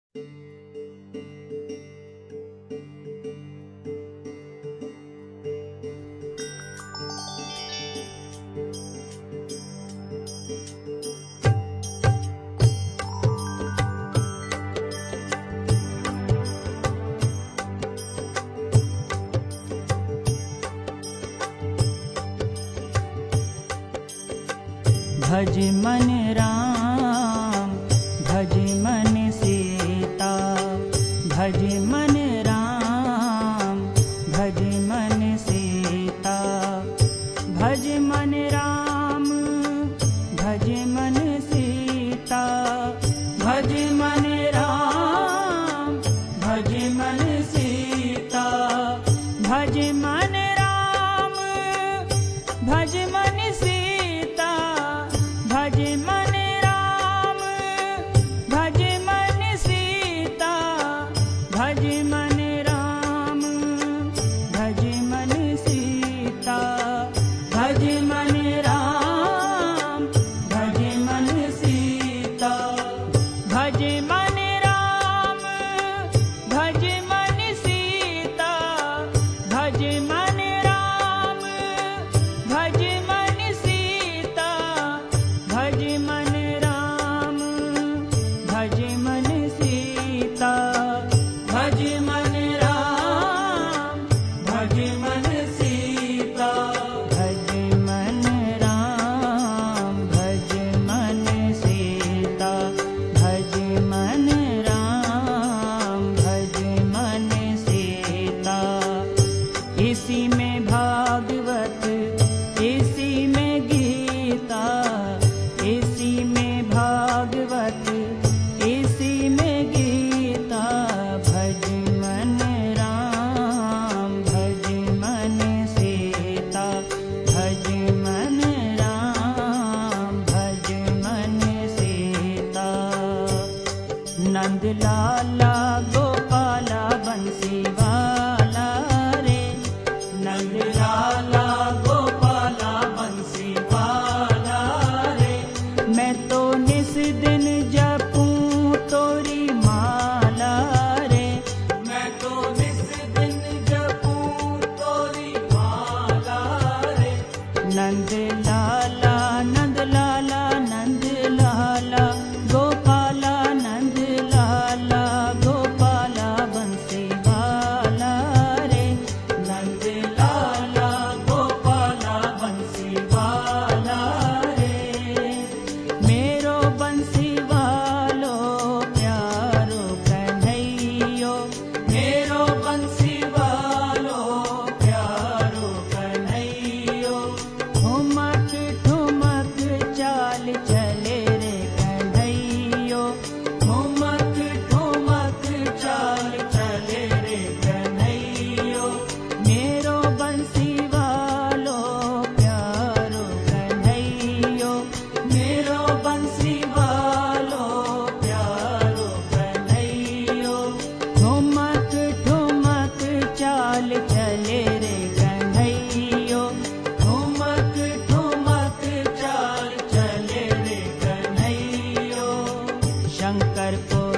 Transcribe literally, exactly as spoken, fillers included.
भज मन राम भज मन सीता, भज मन राम भज मन सीता, भज मन राम भज मन सीता, भज मन राम भज मन सीता, भज मन राम भज मन सीता, भज मन राम भज मन सीता, भज मन राम भज मन सीता, भज मन राम भज मन सीता, भज मन राम भज मन सीता, भज मन राम भज मन सीता, भज मन राम भज मन सीता, भज मन राम भज मन सीता, भज मन राम भज मन सीता, भज मन राम भज मन सीता। इसी में भागवत इसी में गीता, इसी में भागवत इसी में गीता, भज मन राम भज मन सीता, भज मन राम भज मन सीता। नंद लाला गोपाला बंसी वाला रे, नंद लाला गोपाला बंसी वाला रे, मैं तो निस दिन जपूं तोरी माला रे, मैं तो निस दिन जपूं तोरी माला रे। नंद लाला नंद लाला नंद लाला गोपाला, नंद लाला गोपाला बंसी वाला रे, नंद लाला गोपाला बंसी वाला रे। मेरो बंसी वालो प्यारो कन्हैयो, मेरो बंसी वालो प्यारो कन्हैयो, ठुमक ठुमक चाल चले रे कन्हैयो, ठुमक ठुमक चाल चले रे कन्हैयो। मेरो बंसी वालो प्यारो कन्हैयो, मेरो बंसी वालो प्यारो कन्हैयो, ठुमक ठुमक चाल चले रे कन्हैयो, ठुमक ठुमक चाल चले रे कन्हैयो। शंकर को